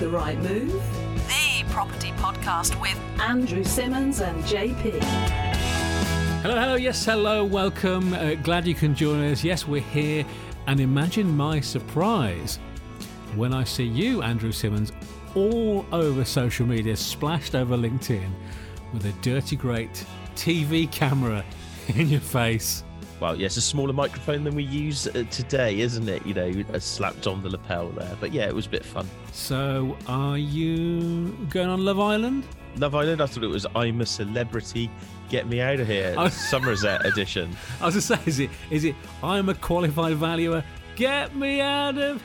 The Right Move, the property podcast with Andrew Simmons and JP. Hello, yes, hello, welcome. Glad you can join us. Yes, we're here. And imagine my surprise when I see you, Andrew Simmons, all over social media, splashed over LinkedIn with a dirty great TV camera in your face. Well, yes, a smaller microphone than we use today, isn't it? You know, slapped on the lapel there. But yeah, it was a bit fun. So, are you going on Love Island? Love Island, I thought it was I'm a Celebrity, Get Me Out of Here, Somerset edition. I was going to say, is it I'm a Qualified Valuer, Get Me Out of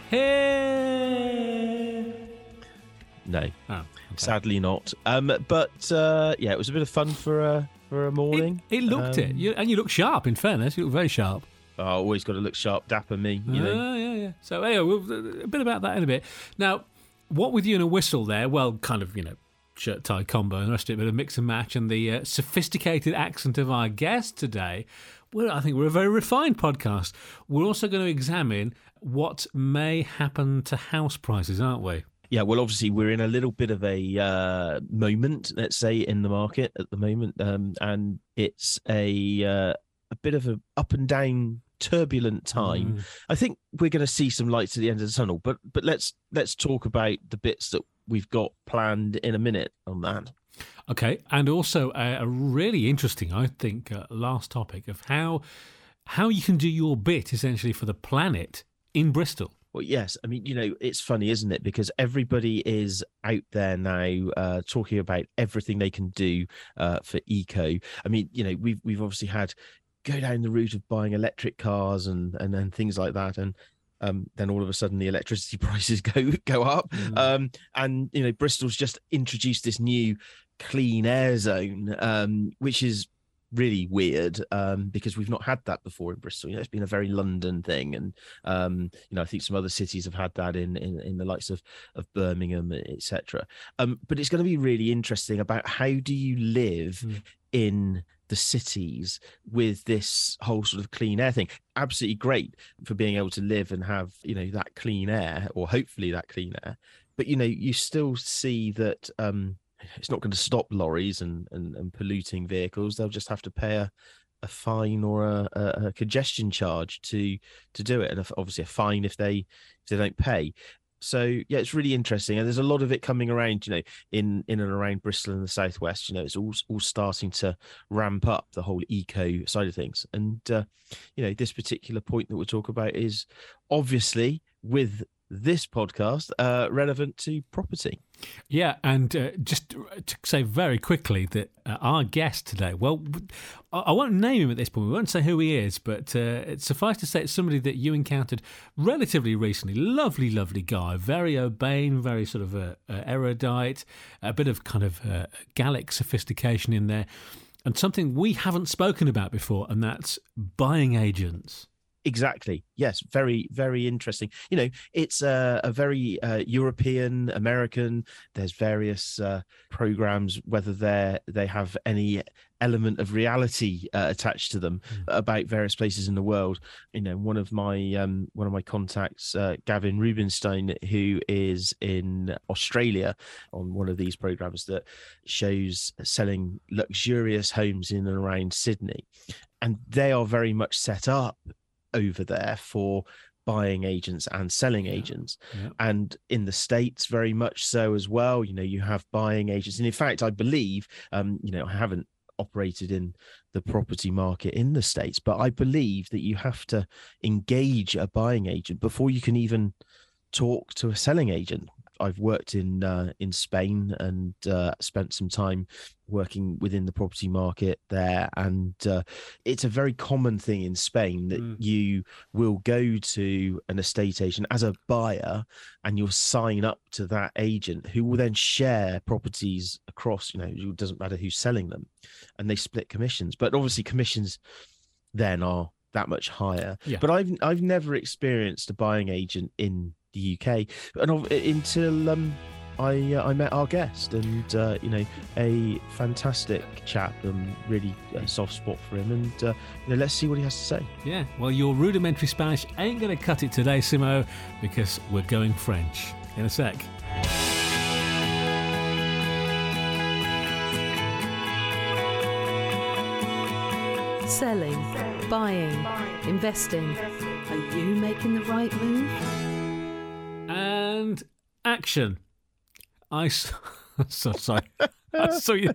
Here? No, okay. Sadly not. But yeah, it was a bit of fun for a morning. It looked it. And you look sharp, in fairness. You look very sharp. Oh, always got to look sharp, dapper me, you know. Yeah. So, anyway, a bit about that in a bit. Now, what with you and a whistle there, well, kind of, shirt, tie combo and the rest of it, a bit of mix and match, and the sophisticated accent of our guest today, I think we're a very refined podcast. We're also going to examine what may happen to house prices, aren't we? Yeah, well, obviously, we're in a little bit of a moment, let's say, in the market at the moment, and it's a bit of an up and down, turbulent time. I think we're going to see some lights at the end of the tunnel, but let's talk about the bits that we've got planned in a minute on that. Okay, and also a really interesting, I think, last topic of how you can do your bit, essentially, for the planet in Bristol. Well, yes. I mean, it's funny, isn't it? Because everybody is out there now talking about everything they can do for eco. I mean, we've obviously had go down the route of buying electric cars and things like that. And then all of a sudden the electricity prices go up. And, Bristol's just introduced this new clean air zone, which is really weird because we've not had that before in Bristol. It's been a very London thing, and I think some other cities have had that in the likes of Birmingham, etc. But it's going to be really interesting about how do you live in the cities with this whole sort of clean air thing. Absolutely great for being able to live and have that clean air, or hopefully that clean air. But you still see that it's not going to stop lorries and polluting vehicles. They'll just have to pay a fine or a congestion charge to do it, and obviously a fine if they don't pay. So yeah, it's really interesting, and there's a lot of it coming around, in and around Bristol and the southwest. It's all starting to ramp up, the whole eco side of things. And this particular point that we'll talk about is obviously, with this podcast, relevant to property. Yeah, and just to say very quickly that our guest today, well, I won't name him at this point, we won't say who he is, but it's suffice to say it's somebody that you encountered relatively recently. Lovely guy, very urbane, very sort of erudite, a bit of kind of Gallic sophistication in there, and something we haven't spoken about before, and that's buying agents. Exactly. Yes. Very, very interesting. It's a very European, American. There's various programs, whether they have any element of reality attached to them, about various places in the world. One of my contacts, Gavin Rubinstein, who is in Australia on one of these programs that shows selling luxurious homes in and around Sydney, and they are very much set up over there for buying agents and selling agents. And in the States very much so as well. You have buying agents, and in fact I believe I haven't operated in the property market in the States, but I believe that you have to engage a buying agent before you can even talk to a selling agent. I've worked in Spain and spent some time working within the property market there, and it's a very common thing in Spain that you will go to an estate agent as a buyer, and you'll sign up to that agent who will then share properties across. It doesn't matter who's selling them, and they split commissions. But obviously, commissions then are that much higher. Yeah. But I've never experienced a buying agent in the UK, until I met our guest, and a fantastic chap, and really a soft spot for him, and let's see what he has to say. Yeah, well, your rudimentary Spanish ain't going to cut it today, Simo, because we're going French in a sec. selling, buying, investing. Are you making the right move? And action. Sorry. I saw you.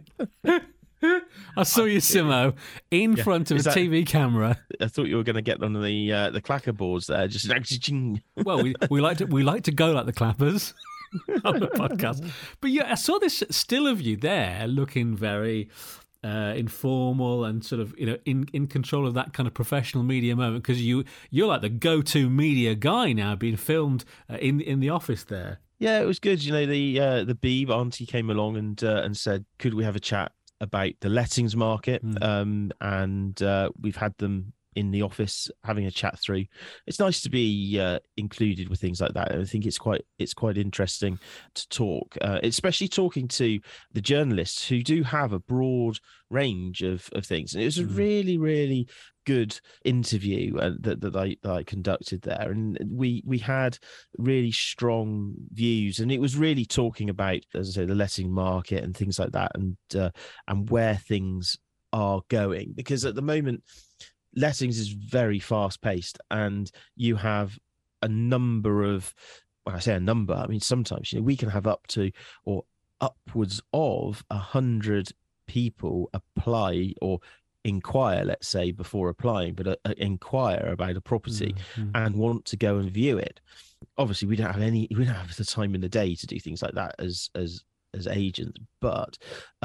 I saw you, Simo, in front of a TV camera. I thought you were going to get on the clacker boards there. Just well, we like to go like the clappers on the podcast. But yeah, I saw this still of you there, looking very informal and sort of in control of that kind of professional media moment, because you're like the go-to media guy now, being filmed in the office there. Yeah, it was good. The Beeb auntie came along and said, could we have a chat about the lettings market? And we've had them in the office having a chat through. It's nice to be included with things like that. I think it's quite interesting to talk, especially talking to the journalists who do have a broad range of things. And it was a really, really good interview that I conducted there, and we had really strong views, and it was really talking about, as I say, the letting market and things like that, and where things are going, because at the moment lettings is very fast paced, and you have a number of, when I say a number, I mean sometimes we can have up to or upwards of 100 people apply or inquire, let's say, before applying, but inquire about a property and want to go and view it. Obviously, we don't have the time in the day to do things like that as agents, but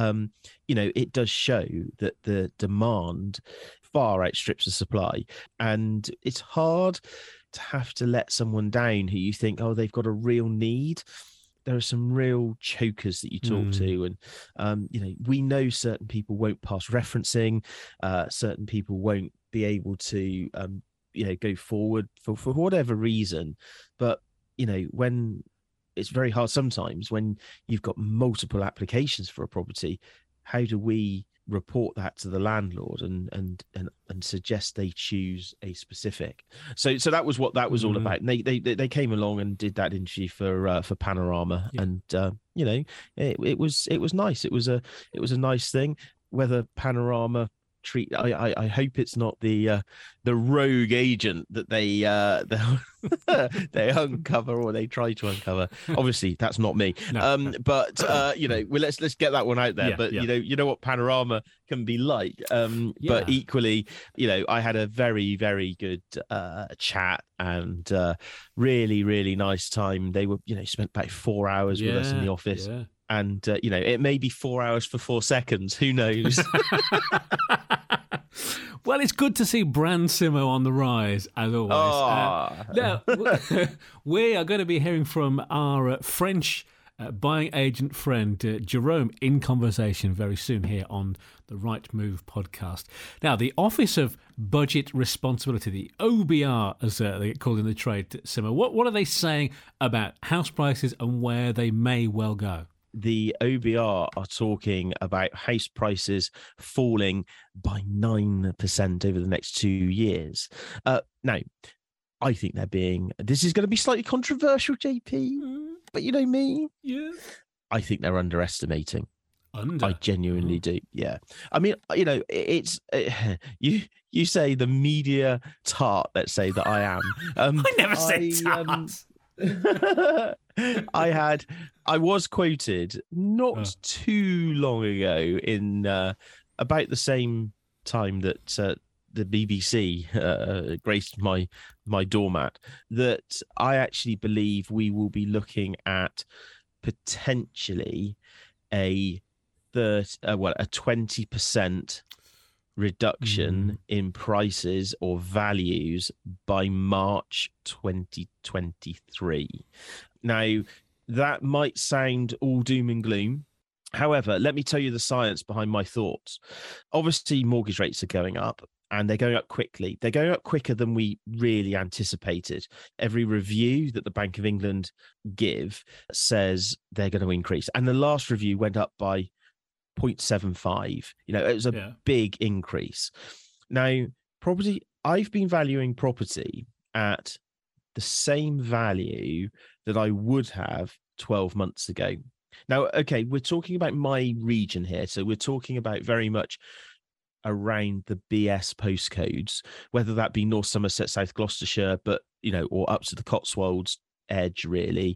it does show that the demand far outstrips the supply, and it's hard to have to let someone down who you think, oh, they've got a real need. There are some real chokers that you talk to, and we know certain people won't pass referencing, certain people won't be able to go forward for whatever reason. But when it's very hard sometimes when you've got multiple applications for a property, how do we report that to the landlord and suggest they choose a specific? So that was what that was all about. And they came along and did that interview for Panorama, and it was nice. It was a nice thing. Whether Panorama treat, I hope it's not the rogue agent that they they uncover or they try to uncover. Obviously that's not me. No. But let's get that one out there. But you know what Panorama can be like. But equally, I had a very, very good chat, and really, really nice time. They were spent about 4 hours with us in the office. And it may be 4 hours for 4 seconds, who knows. Well, it's good to see brand Simo on the rise, as always. Now, we are going to be hearing from our French buying agent friend, Jerome, in conversation very soon here on the Right Move podcast. Now, the Office of Budget Responsibility, the OBR, as they get called in the trade, Simo, what are they saying about house prices and where they may well go? The OBR are talking about house prices falling by 9% over the next 2 years. Now, I think this is going to be slightly controversial, JP, but you know me. Yeah. I think they're underestimating. I genuinely do. Yeah. I mean, it's you say the media tart, let's say, that I am. I never said tart. I was quoted not too long ago in about the same time that the BBC graced my doormat, that I actually believe we will be looking at potentially a 20% reduction in prices or values by March 2023. Now, that might sound all doom and gloom. However, let me tell you the science behind my thoughts. Obviously, mortgage rates are going up, and they're going up quickly. They're going up quicker than we really anticipated. Every review that the Bank of England give says they're going to increase. And the last review went up by 0.75. It was a big increase. Now, I've been valuing property at the same value that I would have 12 months ago. Now, okay, we're talking about my region here. So we're talking about very much around the BS postcodes, whether that be North Somerset, South Gloucestershire, but or up to the Cotswolds edge, really.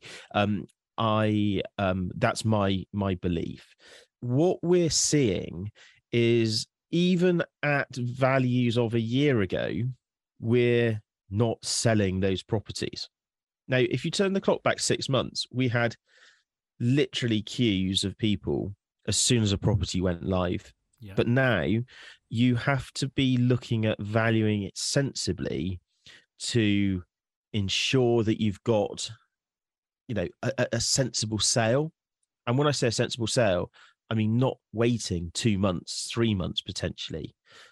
That's my belief. What we're seeing is, even at values of a year ago, we're not selling those properties. Now, if you turn the clock back 6 months, we had literally queues of people as soon as a property went live. Yeah. But now you have to be looking at valuing it sensibly to ensure that you've got, a sensible sale. And when I say a sensible sale, I mean not waiting 2 months, 3 months potentially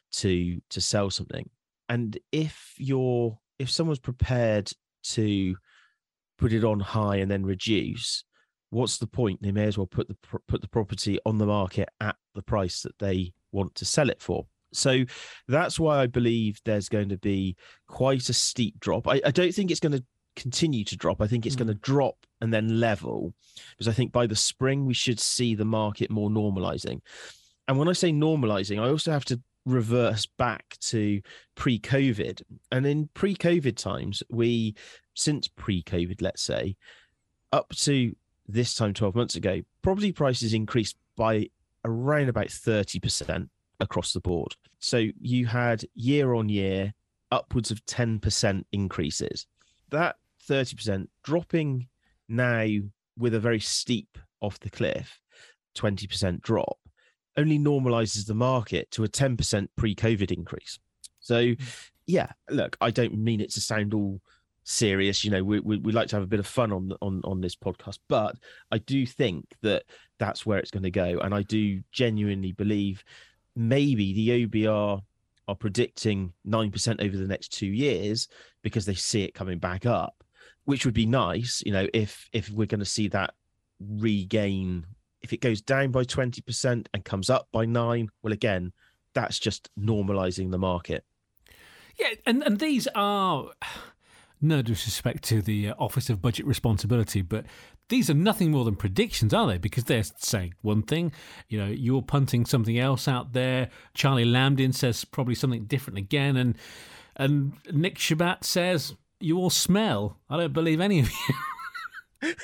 to sell something. And if someone's prepared to put it on high and then reduce, what's the point? They may as well put the property on the market at the price that they want to sell it for. So that's why I believe there's going to be quite a steep drop. I don't think it's going to continue to drop. I think it's going to drop and then level, because I think by the spring we should see the market more normalizing. And when I say normalizing, I also have to reverse back to pre-COVID. And in pre-COVID times, since pre-COVID, let's say, up to this time 12 months ago, property prices increased by around about 30% across the board. So you had year on year upwards of 10% increases. That 30% dropping now with a very steep off the cliff 20% drop only normalizes the market to a 10% pre-COVID increase. So yeah, look, I don't mean it to sound all serious. We like to have a bit of fun on this podcast, but I do think that that's where it's going to go. And I do genuinely believe maybe the OBR are predicting 9% over the next 2 years because they see it coming back up, which would be nice, if we're going to see that regain. If it goes down by 20% and comes up by 9%, well, again, that's just normalizing the market. Yeah, and these are, no disrespect to the Office of Budget Responsibility, but these are nothing more than predictions, are they? Because they're saying one thing, you're punting something else out there. Charlie Lambdin says probably something different again, and Nick Shabat says, you all smell. I don't believe any of you.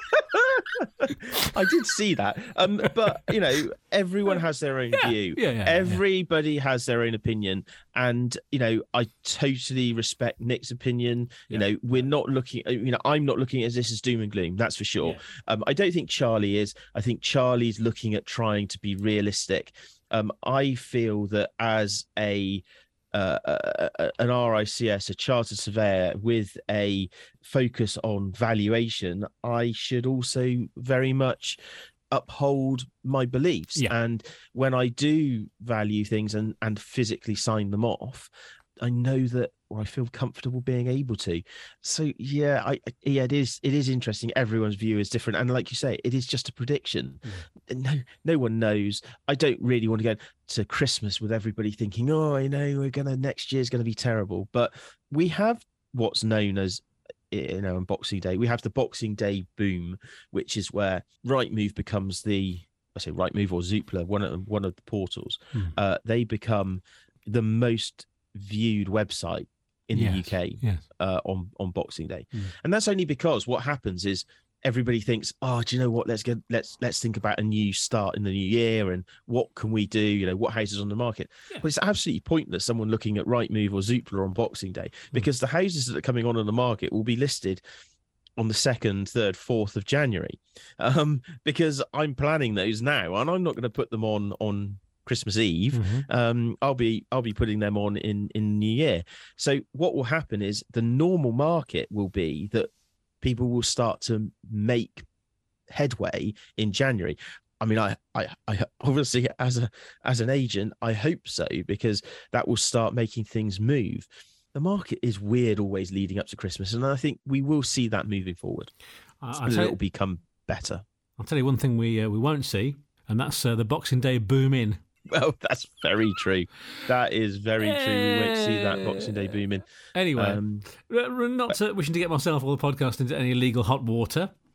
I did see that. But, everyone has their own view. Everybody has their own opinion. And, I totally respect Nick's opinion. We're not looking, I'm not looking at this as doom and gloom. That's for sure. Yeah. I don't think Charlie is. I think Charlie's looking at trying to be realistic. I feel that as an RICS, a chartered surveyor with a focus on valuation, I should also very much uphold my beliefs. Yeah. And when I do value things and physically sign them off, I know that, or I feel comfortable being able to. So it is interesting. Everyone's view is different, and like you say, it is just a prediction. No one knows. I don't really want to go to Christmas with everybody thinking, next year's going to be terrible. But we have what's known as, on Boxing Day, we have the Boxing Day boom, which is where Rightmove becomes Rightmove or Zoopla, one of the portals. They become the most viewed website in the UK on Boxing Day. And that's only because what happens is everybody thinks, do you know what, let's think about a new start in the new year and what can we do, what houses on the market. But it's absolutely pointless someone looking at Rightmove or Zoopla on Boxing Day, because the houses that are coming on the market will be listed on the 2nd, 3rd, 4th of January, because I'm planning those now and I'm not going to put them on Christmas Eve. I'll be putting them on in New Year. So what will happen is the normal market will be that people will start to make headway in January. I mean, I obviously as an agent, I hope so, because that will start making things move. The market is weird always leading up to Christmas, and I think we will see that moving forward. It will become better. I'll tell you one thing we won't see, and that's the Boxing Day boom in. Well, that's very true. That is very true. We won't see that Boxing Day booming. Anyway, not wishing to get myself or the podcast into any legal hot water.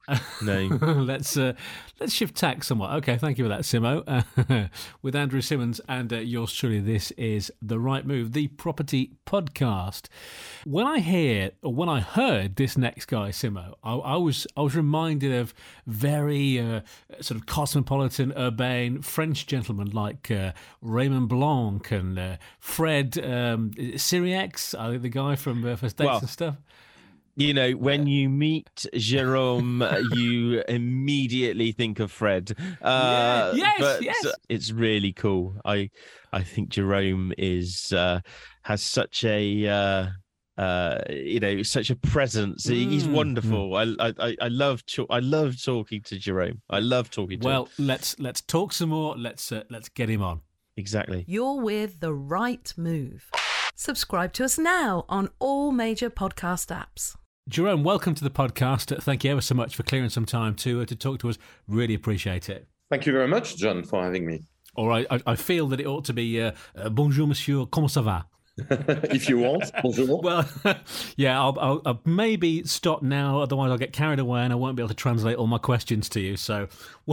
No. Let's shift tack somewhat. Okay, thank you for that, Simo. With Andrew Simmons and yours truly, this is The Right Move, the property podcast. When I heard this next guy, Simo, I was reminded of very sort of cosmopolitan, urbane French gentlemen like Raymond Blanc and Fred Sirieix, I think the guy from First Dates and stuff. You know, when you meet Jerome, you immediately think of Fred. Yes. It's really cool. I think Jerome has such a such a presence. He's wonderful. I love talking to Jerome. I love talking to him. Well, let's talk some more. Let's get him on. Exactly. You're with The Right Move. Subscribe to us now on all major podcast apps. Jerome, welcome to the podcast. Thank you ever so much for clearing some time to talk to us. Really appreciate it. Thank you very much, John, for having me. All right. I feel that it ought to be bonjour, monsieur, comment ça va? If you want, bonjour. Well, yeah, I'll maybe stop now. Otherwise, I'll get carried away and I won't be able to translate all my questions to you. So,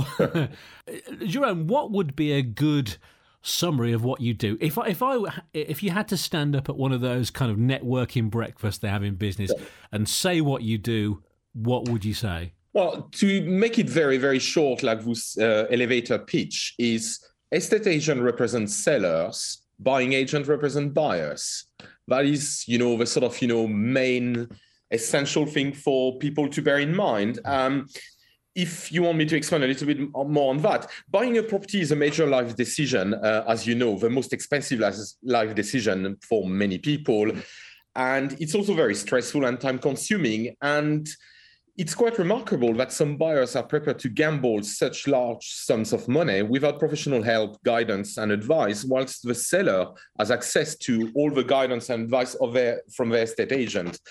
Jerome, what would be a good summary of what you do? If you had to stand up at one of those kind of networking breakfasts they have in business and say what you do, what would you say? Well, to make it very, very short, like this elevator pitch is estate agent represents sellers, buying agent represent buyers. That is, the sort of, main essential thing for people to bear in mind. If you want me to expand a little bit more on that, buying a property is a major life decision, as you know, the most expensive life decision for many people. And it's also very stressful and time consuming. And it's quite remarkable that some buyers are prepared to gamble such large sums of money without professional help, guidance, and advice, whilst the seller has access to all the guidance and advice from their estate agent.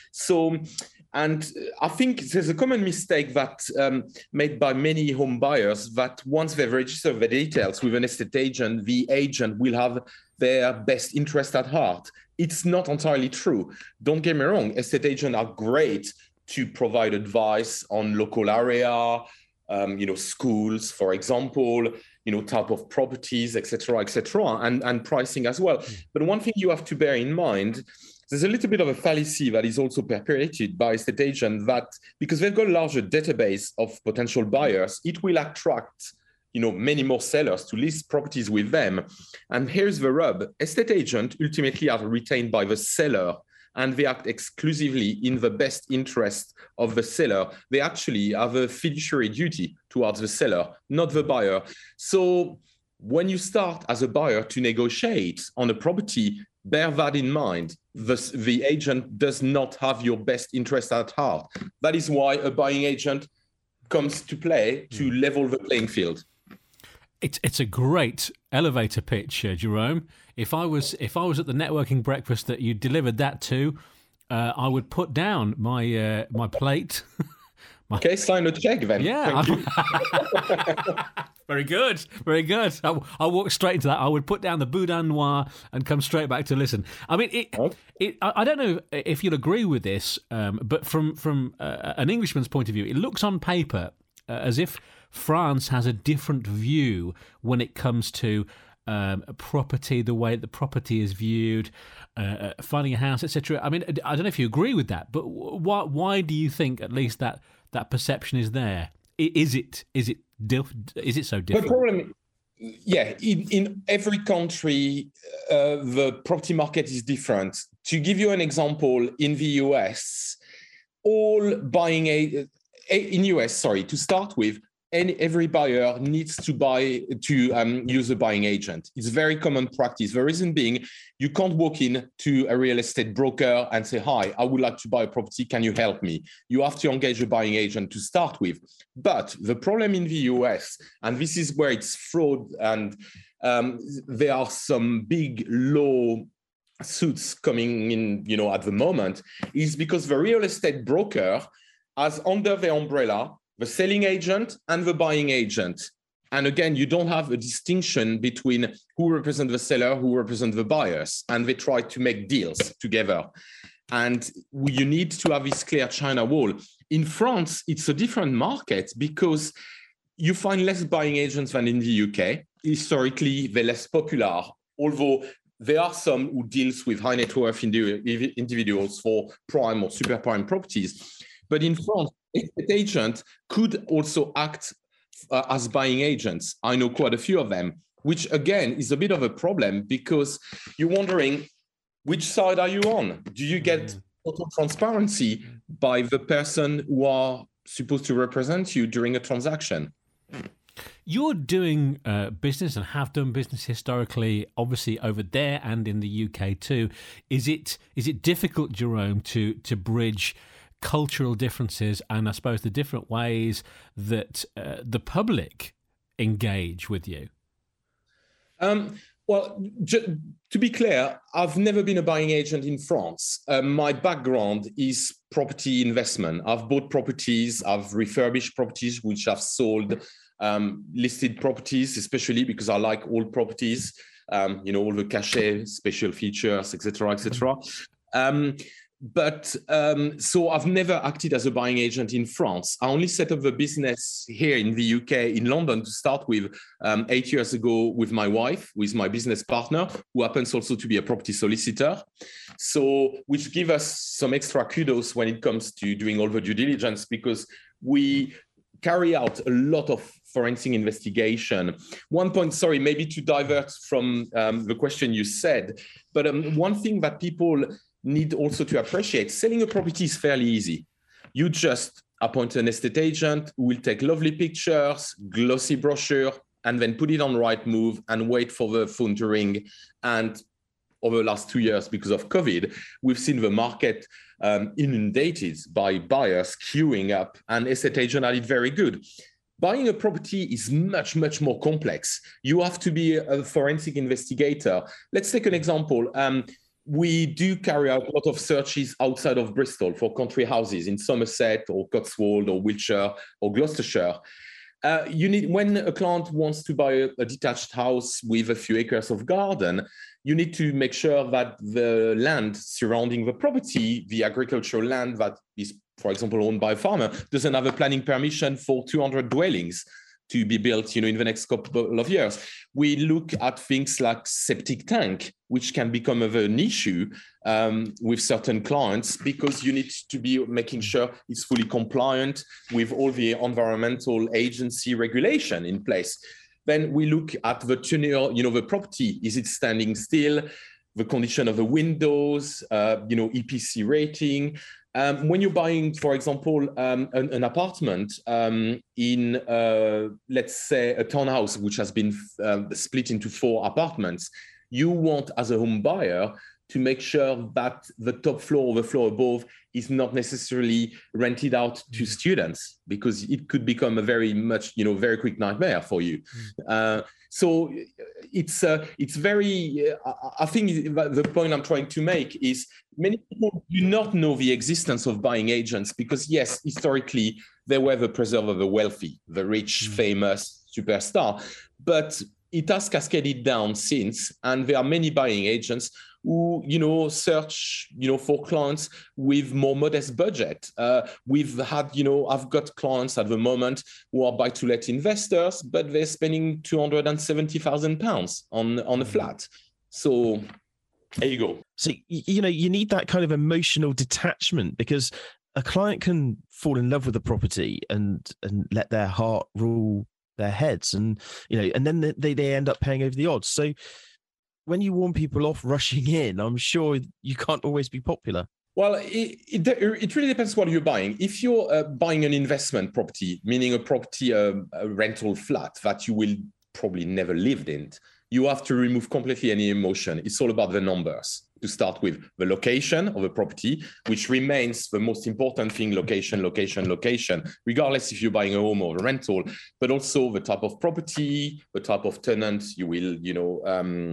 And I think there's a common mistake that made by many home buyers that once they've registered the details with an estate agent, the agent will have their best interest at heart. It's not entirely true. Don't get me wrong, estate agents are great to provide advice on local area, schools, for example, type of properties, etc., and pricing as well. But one thing you have to bear in mind, there's a little bit of a fallacy that is also perpetuated by estate agents that because they've got a larger database of potential buyers, it will attract, many more sellers to list properties with them. And here's the rub. Estate agents ultimately are retained by the seller and they act exclusively in the best interest of the seller. They actually have a fiduciary duty towards the seller, not the buyer. So when you start as a buyer to negotiate on a property, bear that in mind. The agent does not have your best interest at heart. That is why a buying agent comes to play to level the playing field. It's a great elevator pitch, Jerome. If I was at the networking breakfast that you delivered that to, I would put down my my plate. Okay, sign a check then. Yeah. Very good. Very good. I'll walk straight into that. I would put down the boudin noir and come straight back to listen. I mean, I don't know if you'll agree with this, but from an Englishman's point of view, it looks on paper as if France has a different view when it comes to property, the way the property is viewed, finding a house, etc. I mean, I don't know if you agree with that, but why do you think at least that perception is there? Is it so different? The problem, in every country, the property market is different. To give you an example, in the US, to start with, every buyer needs to use a buying agent. It's very common practice. The reason being, you can't walk in to a real estate broker and say, "Hi, I would like to buy a property. Can you help me?" You have to engage a buying agent to start with. But the problem in the US, and this is where it's fraud, and there are some big law suits coming in, at the moment, is because the real estate broker has under their umbrella the selling agent and the buying agent. And again, you don't have a distinction between who represents the seller, who represents the buyers, and they try to make deals together. and you need to have this clear China wall. In France, it's a different market because you find less buying agents than in the UK. Historically, they're less popular, although there are some who deals with high net worth individuals for prime or super prime properties. But in France, estate agent could also act as buying agents. I know quite a few of them, which again is a bit of a problem because you're wondering, which side are you on? Do you get total transparency by the person who are supposed to represent you during a transaction? You're doing business and have done business historically, obviously over there and in the UK too. Is it difficult, Jerome, to bridge cultural differences and I suppose the different ways that the public engage with you? Well, to be clear, I've never been a buying agent in France. My background is property investment. I've bought properties, I've refurbished properties, which I've sold, listed properties, especially because I like old properties, all the cachet, special features, etc., etc. So I've never acted as a buying agent in France. I only set up the business here in the UK, in London, to start with 8 years ago with my wife, with my business partner, who happens also to be a property solicitor. So, which give us some extra kudos when it comes to doing all the due diligence, because we carry out a lot of forensic investigation. One point, sorry, maybe to divert from the question you said, but one thing that people need also to appreciate, selling a property is fairly easy. You just appoint an estate agent who will take lovely pictures, glossy brochure, and then put it on Rightmove and wait for the phone to ring. And over the last 2 years, because of COVID, we've seen the market inundated by buyers queuing up, and estate agents are very good. Buying a property is much, much more complex. You have to be a forensic investigator. Let's take an example. We do carry out a lot of searches outside of Bristol for country houses in Somerset or Cotswold or Wiltshire or Gloucestershire. When a client wants to buy a detached house with a few acres of garden, you need to make sure that the land surrounding the property, the agricultural land that is, for example, owned by a farmer, doesn't have a planning permission for 200 dwellings to be built, in the next couple of years. We look at things like septic tank, which can become an issue with certain clients because you need to be making sure it's fully compliant with all the environmental agency regulation in place. Then we look at the tenure, the property. Is it standing still? The condition of the windows, EPC rating. When you're buying, for example, an apartment in, let's say, a townhouse, which has been split into 4 apartments, you want, as a home buyer, to make sure that the top floor or the floor above is not necessarily rented out to students, because it could become a very quick nightmare for you. So it's very, I think the point I'm trying to make is many people do not know the existence of buying agents because, yes, historically, they were the preserve of the wealthy, the rich, famous superstar. But it has cascaded down since, and there are many buying agents who, search, for clients with more modest budget. We've had, I've got clients at the moment who are buy-to-let investors, but they're spending £270,000 on a flat. So there you go. So, you need that kind of emotional detachment, because a client can fall in love with the property and let their heart rule their heads, and then they end up paying over the odds. So when you warn people off rushing in, I'm sure you can't always be popular. Well, it really depends what you're buying. If you're buying an investment property, meaning a property, a rental flat that you will probably never live in, you have to remove completely any emotion. It's all about the numbers. To start with, the location of a property, which remains the most important thing: location, regardless if you're buying a home or a rental, but also the type of property, the type of tenant you will,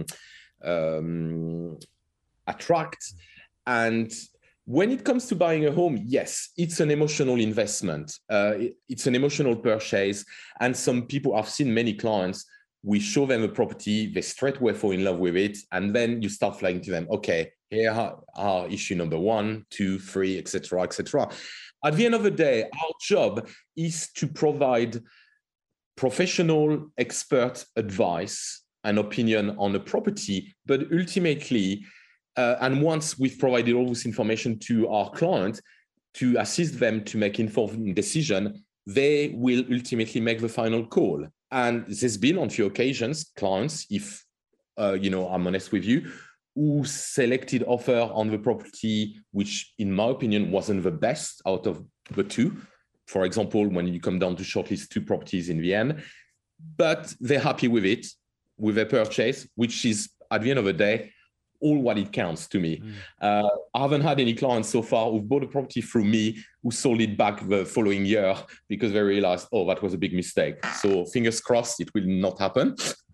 attract. And when it comes to buying a home, yes, it's an emotional investment. It's an emotional purchase. And some people, I've seen many clients we show them a property, they straightway fall in love with it, and then you start flagging to them, okay, here are issue number 1, 2, 3, etc., etc. At the end of the day, our job is to provide professional expert advice and opinion on a property, but ultimately, and once we've provided all this information to our client to assist them to make informed decision, they will ultimately make the final call. And there's been on a few occasions clients, if I'm honest with you, who selected offer on the property, which in my opinion wasn't the best out of the two. For example, when you come down to shortlist 2 properties in the end, but they're happy with it, with their purchase, which is at the end of the day, all what it counts to me. I haven't had any clients so far who've bought a property through me who sold it back the following year because they realized, oh, that was a big mistake. So fingers crossed, it will not happen.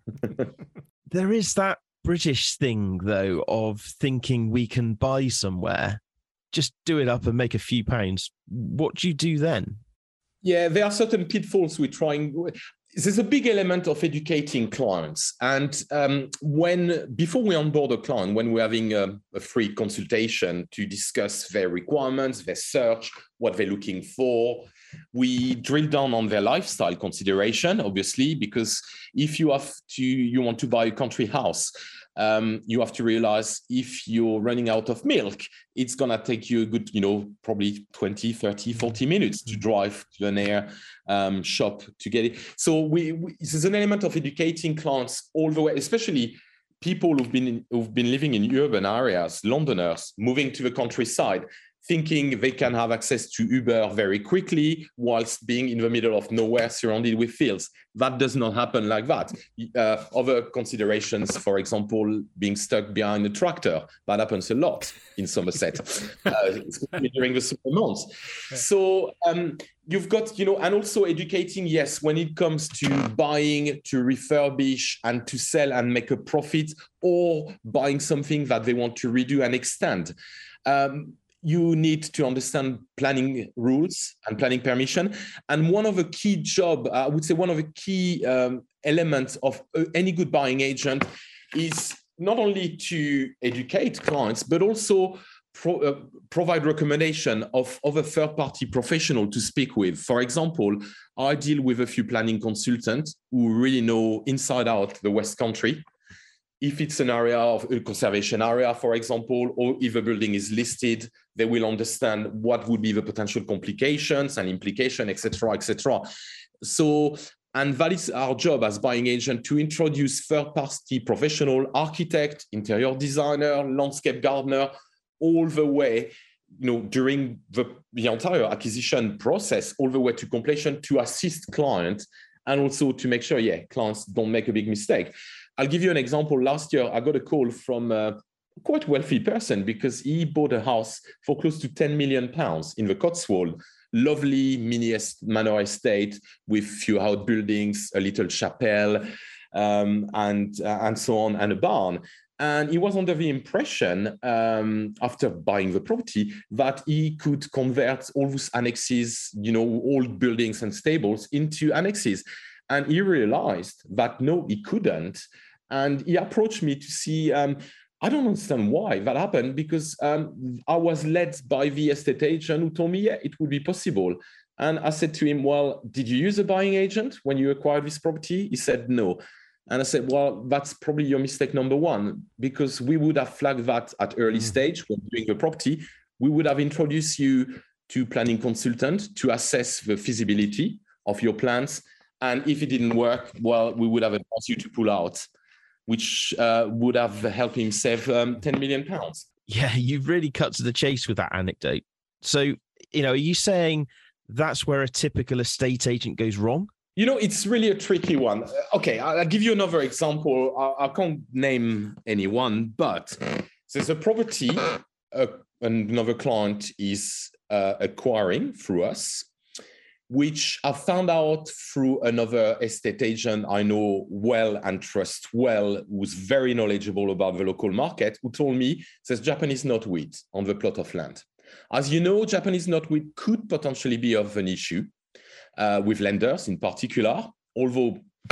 There is that British thing, though, of thinking we can buy somewhere, just do it up and make a few pounds. What do you do then? Yeah, there are certain pitfalls we're trying. There's a big element of educating clients. And before we onboard a client, when we're having a free consultation to discuss their requirements, their search, what they're looking for, we drill down on their lifestyle consideration, obviously, because if you want to buy a country house, you have to realize if you're running out of milk, it's going to take you a good, probably 20, 30, 40 minutes to drive to an air shop to get it. So there's an element of educating clients all the way, especially people who've been living in urban areas, Londoners, moving to the countryside, thinking they can have access to Uber very quickly whilst being in the middle of nowhere surrounded with fields. That does not happen like that. Other considerations, for example, being stuck behind a tractor, that happens a lot in Somerset, especially during the summer months. So you've got, and also educating, yes, when it comes to buying, to refurbish and to sell and make a profit, or buying something that they want to redo and extend. You need to understand planning rules and planning permission. And one of the key elements of any good buying agent is not only to educate clients, but also provide recommendation of a third-party professional to speak with. For example, I deal with a few planning consultants who really know inside out the West Country. If it's an area of a conservation area, for example, or if a building is listed, they will understand what would be the potential complications and implications, etc., etc. So, and that is our job as buying agent, to introduce third-party professional, architect, interior designer, landscape gardener, all the way, during the entire acquisition process, all the way to completion, to assist clients and also to make sure, clients don't make a big mistake. I'll give you an example. Last year, I got a call from a quite wealthy person because he bought a house for close to £10 million in the Cotswold. Lovely mini manor estate with few outbuildings, a little chapel, and so on, and a barn. And he was under the impression, after buying the property, that he could convert all those annexes, old buildings and stables, into annexes. And he realized that no, he couldn't. And he approached me to see, I don't understand why that happened, because I was led by the estate agent who told me, it would be possible. And I said to him, well, did you use a buying agent when you acquired this property? He said, no. And I said, well, that's probably your mistake number 1, because we would have flagged that at early stage when doing the property. We would have introduced you to planning consultant to assess the feasibility of your plans. And if it didn't work, well, we would have advised you to pull out, which would have helped him save £10 million. Yeah, you've really cut to the chase with that anecdote. So, are you saying that's where a typical estate agent goes wrong? It's really a tricky one. Okay, I'll give you another example. I can't name anyone, but there's a property another client is acquiring through us, which I found out through another estate agent I know well and trust well, who's very knowledgeable about the local market, who told me there's Japanese knotweed on the plot of land. As you know, Japanese knotweed could potentially be of an issue with lenders in particular, although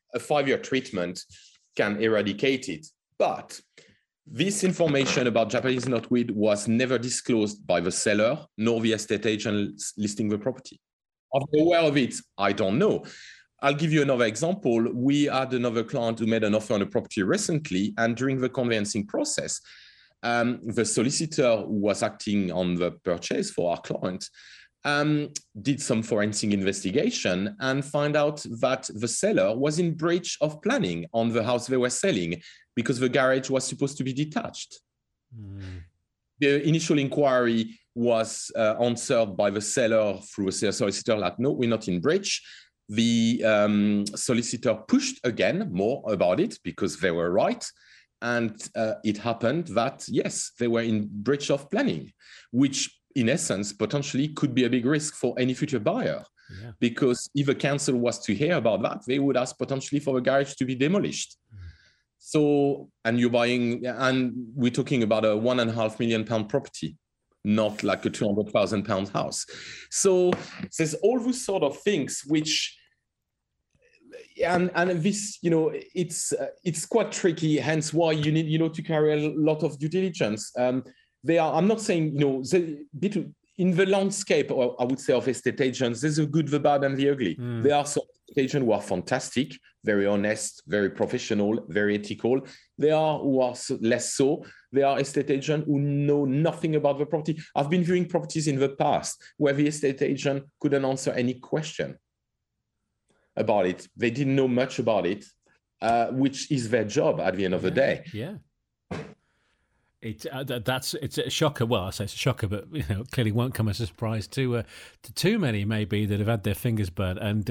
a 5-year treatment can eradicate it. But this information about Japanese knotweed was never disclosed by the seller nor the estate agent listing the property. Are they aware of it? I don't know. I'll give you another example. We had another client who made an offer on a property recently, and during the conveyancing process, the solicitor who was acting on the purchase for our client did some forensic investigation and find out that the seller was in breach of planning on the house they were selling because the garage was supposed to be detached. The initial inquiry was answered by the seller through a solicitor like, no, we're not in breach. The solicitor pushed again more about it because they were right. And it happened that, yes, they were in breach of planning, which in essence, potentially could be a big risk for any future buyer. Yeah. Because if a council was to hear about that, they would ask potentially for the garage to be demolished. So, and you're buying, and we're talking about a £1.5 million property, not like a £200,000 house. So there's all those sort of things which, and this, it's quite tricky, hence why you need, to carry a lot of due diligence. I'm not saying, in the landscape, or I would say, of estate agents, there's the good, the bad, and the ugly. There are some estate agents who are fantastic, very honest, very professional, very ethical. There are who are less so. There are estate agents who know nothing about the property. I've been viewing properties in the past where the estate agent couldn't answer any question about it. They didn't know much about it, which is their job at the end of the day. Yeah. It's a shocker. Well, I say it's a shocker, but clearly won't come as a surprise to too many maybe that have had their fingers burnt. And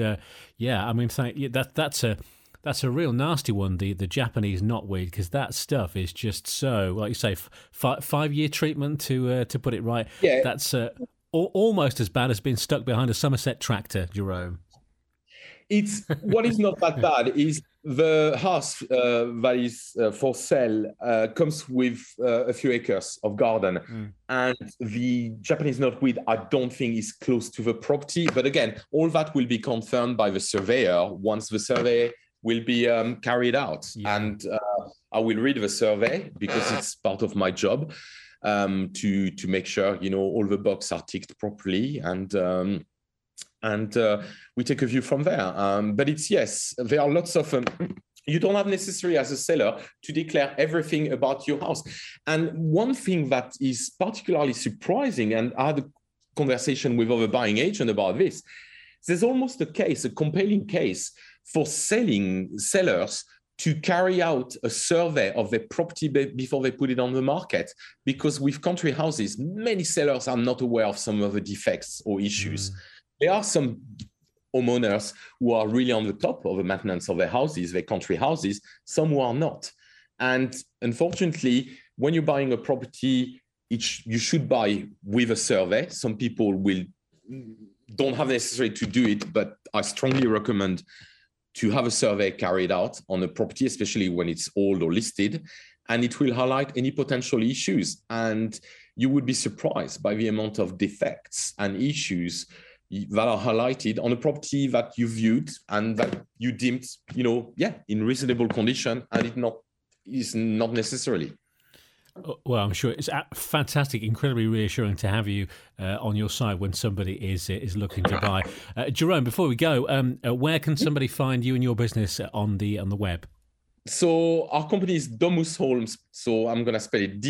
that's a real nasty one. The Japanese knotweed, because that stuff is just so, like you say, 5-year treatment to put it right. Yeah, that's almost as bad as being stuck behind a Somerset tractor, Jerome. It's what is not that bad is the house that is for sale comes with a few acres of garden, and the Japanese knotweed I don't think is close to the property. But again, all that will be confirmed by the surveyor once the survey will be carried out, and I will read the survey because it's part of my job to make sure all the boxes are ticked properly, and we take a view from there. But there are lots of, you don't have necessarily as a seller to declare everything about your house. And one thing that is particularly surprising, and I had a conversation with other buying agents about this, there's almost a compelling case for sellers to carry out a survey of their property before they put it on the market. Because with country houses, many sellers are not aware of some of the defects or issues. There are some homeowners who are really on the top of the maintenance of their houses, their country houses, some who are not. And unfortunately, when you're buying a property, you should buy with a survey. Some people don't have necessarily to do it, but I strongly recommend to have a survey carried out on a property, especially when it's old or listed, and it will highlight any potential issues. And you would be surprised by the amount of defects and issues that are highlighted on a property that you viewed and that you deemed, in reasonable condition, and it is not necessarily. Well, I'm sure it's fantastic, incredibly reassuring to have you on your side when somebody is looking to buy. Jerome, before we go, where can somebody find you and your business on the web? So our company is Domus Homes. So I'm going to spell it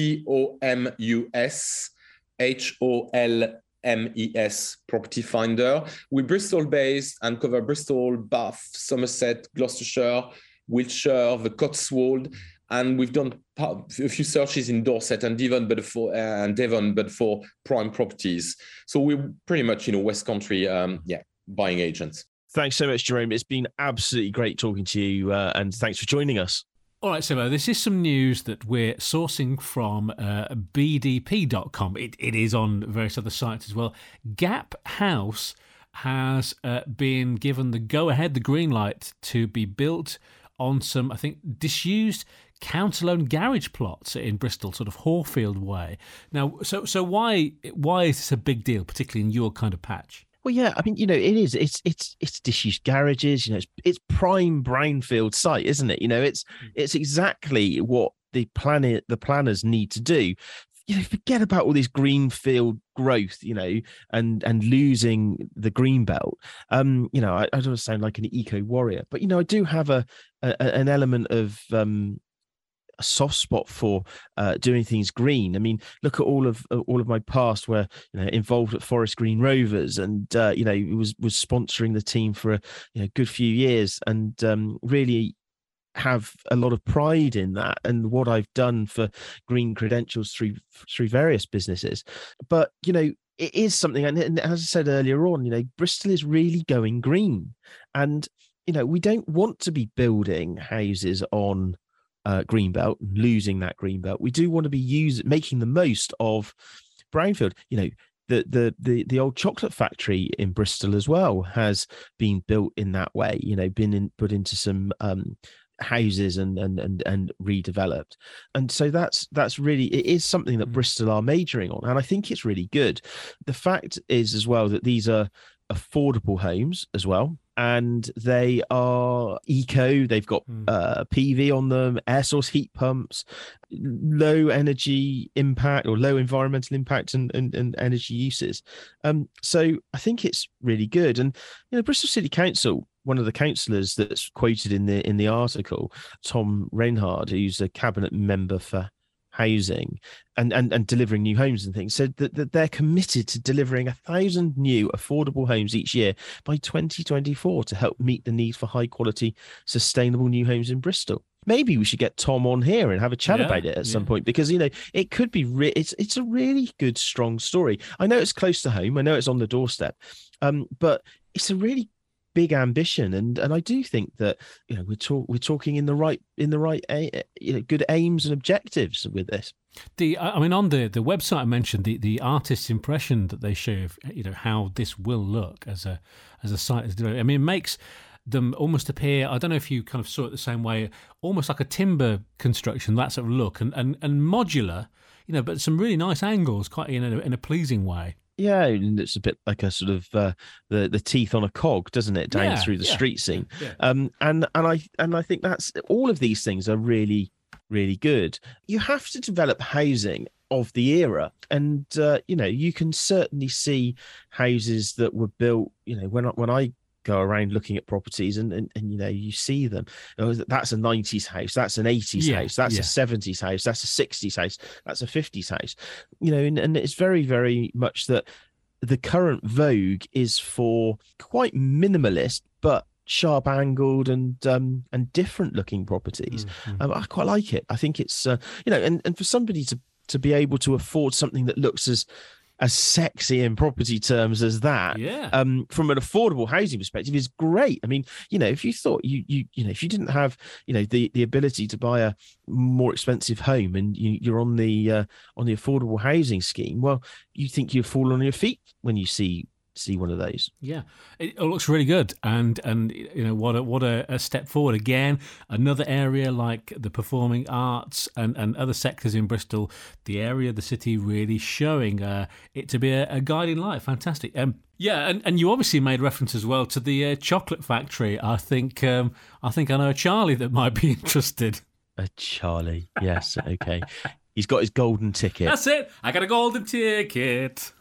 DOMUSHOLMES Property Finder. We're Bristol based and cover Bristol, Bath, Somerset, Gloucestershire, Wiltshire, the Cotswold. And we've done a few searches in Dorset and Devon, but for prime properties. So we're pretty much, West Country, buying agents. Thanks so much, Jerome. It's been absolutely great talking to you, and thanks for joining us. All right, Simo, this is some news that we're sourcing from BDP.com. It is on various other sites as well. Gap House has been given the go-ahead, the green light, to be built on some, I think, disused council-owned garage plots in Bristol, sort of Horfield way. Now, so why is this a big deal, particularly in your kind of patch? Well, yeah, I mean, it is. It's disused garages. It's prime brownfield site, isn't it? It's exactly what the planners need to do. Forget about all this greenfield growth, and losing the green belt. I don't sound like an eco warrior, but I do have an element of a soft spot for doing things green. I mean, look at all of my past where involved at Forest Green Rovers, and was sponsoring the team for a good few years, and really have a lot of pride in that and what I've done for green credentials through various businesses. But it is something, and as I said earlier on, Bristol is really going green, and we don't want to be building houses on greenbelt, losing that greenbelt. We do want to be making the most of brownfield. The old chocolate factory in Bristol as well has been built in that way. Put into some houses and redeveloped, and so that's really, it is something that Bristol are majoring on, and I think it's really good. The fact is as well that these are affordable homes as well, and they are eco. They've got PV on them, air source heat pumps, low energy impact or low environmental impact and energy uses. So I think it's really good. And Bristol City Council, one of the councillors that's quoted in the article, Tom Reinhard, who's a cabinet member for housing and delivering new homes and things, said that they're committed to delivering 1,000 new affordable homes each year by 2024 to help meet the need for high quality, sustainable new homes in Bristol. Maybe we should get Tom on here and have a chat about it at some point, because it could be it's a really good, strong story. I know it's close to home, I know it's on the doorstep, but it's a really big ambition, and I do think that we're talking in the right good aims and objectives with this. On the website I mentioned, the artist's impression that they show of how this will look as a site is developed. I mean, it makes them almost appear, I don't know if you kind of saw it the same way, almost like a timber construction, that sort of look, and modular, but some really nice angles, quite in a pleasing way. Yeah, and it's a bit like a sort of the teeth on a cog, doesn't it, down through the street scene? Yeah. And I think that's, all of these things are really, really good. You have to develop housing of the era, and you can certainly see houses that were built. When I go around looking at properties and you see them, that's a 90s house, that's an 80s house, that's a 70s house, that's a 60s house, that's a 50s house, and it's very, very much that the current vogue is for quite minimalist but sharp angled and different looking properties. I quite like it. I think it's and for somebody to be able to afford something that looks as sexy in property terms as that, from an affordable housing perspective, is great. I mean, if you thought if you didn't have the ability to buy a more expensive home and you're on the affordable housing scheme, well, you think you'd fall on your feet when you see one of those. Yeah, it looks really good, and what a step forward. Again, another area like the performing arts and other sectors in Bristol, the area of the city really showing it to be a guiding light. Fantastic. And you obviously made reference as well to the chocolate factory. I think I know a Charlie that might be interested. A Charlie, yes, okay. He's got his golden ticket. That's it. I got a golden ticket.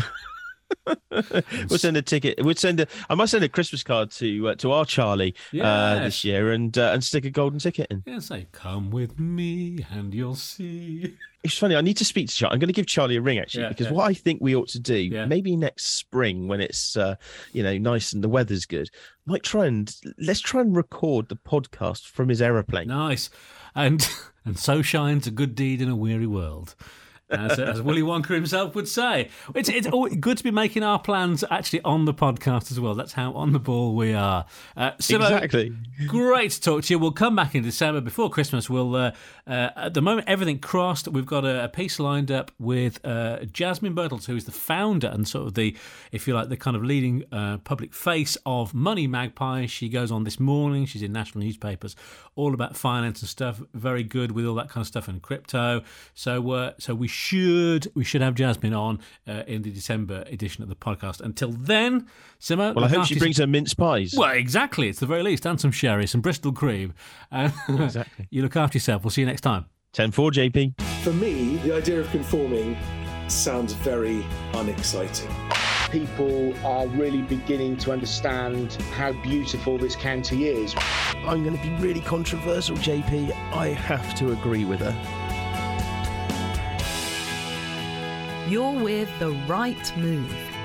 We'll send a ticket. I must send a Christmas card to our Charlie this year and stick a golden ticket in. Yeah, say, come with me and you'll see. It's funny. I need to speak to Charlie. I'm going to give Charlie a ring actually, because what I think we ought to do, maybe next spring when it's nice and the weather's good, let's try and record the podcast from his aeroplane. Nice, and so shines a good deed in a weary world. As Willy Wonka himself would say. It's good to be making our plans actually on the podcast as well. That's how on the ball we are. Exactly. Great to talk to you. We'll come back in December before Christmas. We'll at the moment, everything crossed. We've got a piece lined up with Jasmine Birtles, who is the founder and sort of the, if you like, the kind of leading public face of Money Magpie. She goes on this morning. She's in national newspapers, all about finance and stuff. Very good with all that kind of stuff and crypto. So we should have Jasmine on in the December edition of the podcast. Until then, Simo. Well, I hope she brings her mince pies. Well, exactly. It's the very least, and some sherry, some Bristol cream. Exactly. You look after yourself. We'll see you next time. 10-4, JP. For me, the idea of conforming sounds very unexciting. People are really beginning to understand how beautiful this county is. I'm going to be really controversial, JP. I have to agree with her. You're with The Right Move.